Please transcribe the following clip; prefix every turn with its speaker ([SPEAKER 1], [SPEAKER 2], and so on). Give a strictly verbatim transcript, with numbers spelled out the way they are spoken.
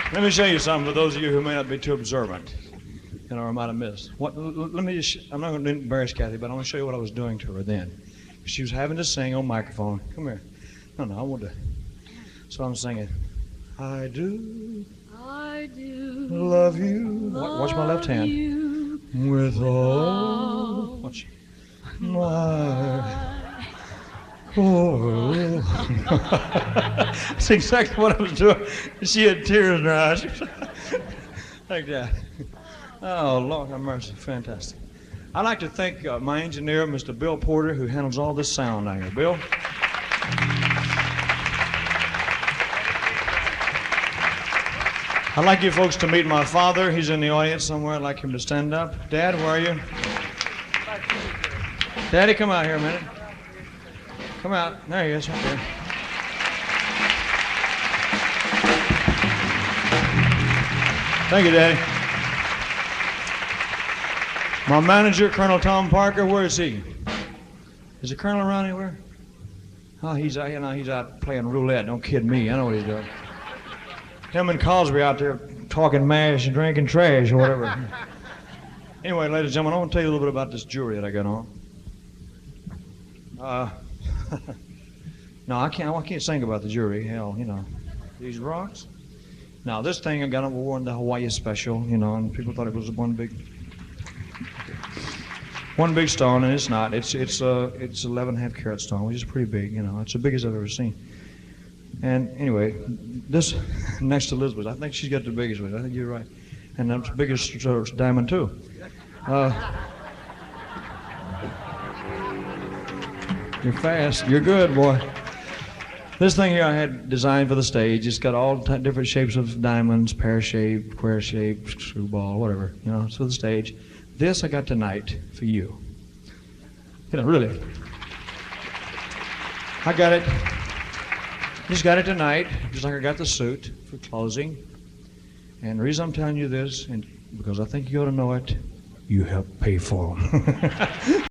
[SPEAKER 1] Let me show you something for those of you who may not be too observant, you know, or might have missed. What, let me just, I'm not going to embarrass Kathy, but I want to show you what I was doing to her then. She was having to sing on microphone. Come here. No, no, I want to. So I'm singing. I do.
[SPEAKER 2] I do.
[SPEAKER 1] Love you.
[SPEAKER 2] Love
[SPEAKER 1] Watch my left hand.
[SPEAKER 2] You.
[SPEAKER 1] With all. Watch. My. Oh. That's exactly what I was doing. She had tears in her eyes. Like that. Oh, Lord have mercy. Fantastic. I'd like to thank uh, my engineer, Mister Bill Porter, who handles all this sound down here. Bill? I'd like you folks to meet my father. He's in the audience somewhere. I'd like him to stand up. Dad, where are you? Daddy, come out here a minute. Come out. There he is, right there. Thank you, Daddy. My manager, Colonel Tom Parker, where is he? Is the Colonel around anywhere? Oh, he's out, you know, he's out playing roulette. Don't kid me. I know what he's doing. Him and Cosby out there talking mash and drinking trash or whatever. Anyway, ladies and gentlemen, I want to tell you a little bit about this jewelry that I got on. Uh, no, I can't. I can't sing about the jewelry. Hell, you know, these rocks. Now, this thing I got on, wore in the Hawaii special, you know, and people thought it was one big, one big stone, and it's not. It's it's uh it's eleven and a half carat stone, which is pretty big. You know, it's the biggest I've ever seen. And anyway, this next to Elizabeth, I think she's got the biggest one. I think you're right, and that's the biggest uh, diamond too. Uh, You're fast. You're good, boy. This thing here I had designed for the stage. It's got all t- different shapes of diamonds, pear-shaped, square-shaped, screwball, whatever. You know, it's for the stage. This I got tonight for you. You know, really. I got it. Just got it tonight, just like I got the suit for closing. And the reason I'm telling you this, and because I think you ought to know it, you helped pay for them.